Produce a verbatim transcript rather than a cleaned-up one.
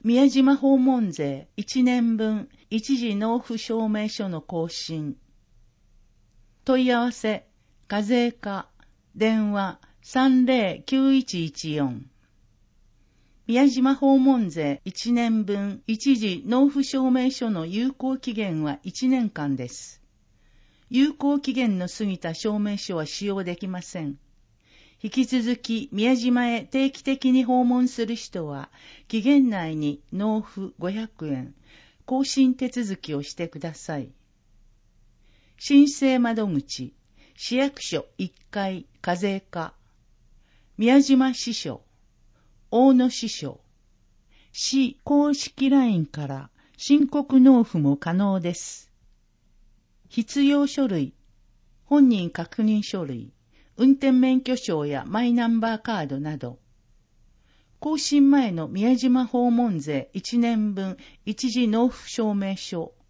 宮島訪問税いちねんぶん一時納付証明書の更新。問い合わせ、課税課、電話 さんぜろきゅういちいちよん。宮島訪問税いちねんぶん一時納付証明書の有効期限はいちねんかんです。有効期限の過ぎた証明書は使用できません。引き続き宮島へ定期的に訪問する人は、期限内に納付ごひゃくえん、更新手続きをしてください。申請窓口、市役所いっかい課税課、宮島支所、大野支所、市公式 ライン から申告納付も可能です。必要書類、本人確認書類、運転免許証やマイナンバーカードなど、更新前の宮島訪問税いちねんぶん一時納付証明書、